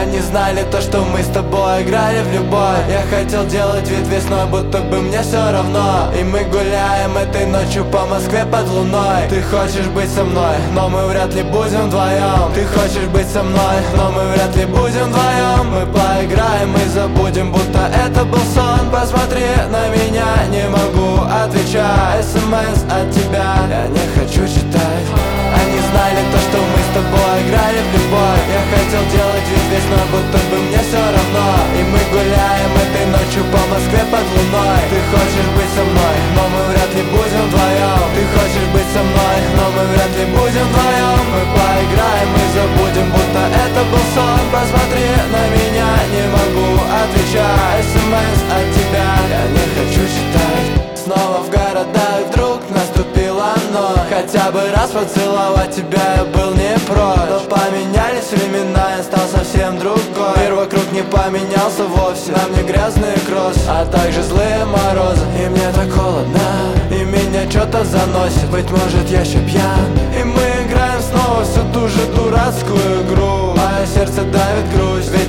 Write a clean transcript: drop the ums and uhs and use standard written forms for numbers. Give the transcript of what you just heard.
Они знали то, что мы с тобой играли в любовь. Я хотел делать вид весной, будто бы мне все равно. И мы гуляем этой ночью по Москве под луной. Ты хочешь быть со мной, но мы вряд ли будем вдвоем. Ты хочешь быть со мной, но мы вряд ли будем вдвоем. Мы поиграем и забудем, будто это был сон. Посмотри на меня, не могу отвечать. СМС от тебя я не хочу читать. Они знали то, что мы с тобой играли в любовь. Я хотел делать вид весной, будто бы мне все равно. И мы гуляем этой ночью по Москве под луной. Ты хочешь быть со мной, но мы вряд ли будем вдвоем. Ты хочешь быть со мной, но мы вряд ли будем вдвоем. Мы поиграем и забудем, будто это был сон. Посмотри на меня, не могу отвечать. СМС от тебя я не хочу читать. Снова в городах вдруг наступила ночь. Хотя бы раз поцеловать тебя я был не прочь. Но поменялись времена, я стал совсем другой. Мир вокруг не поменялся вовсе. На мне грязные кроссы, а также злые морозы. И мне так холодно, и меня что-то заносит. Быть может я еще пьян. И мы играем снова всю ту же дурацкую игру. Мое сердце давит грусть.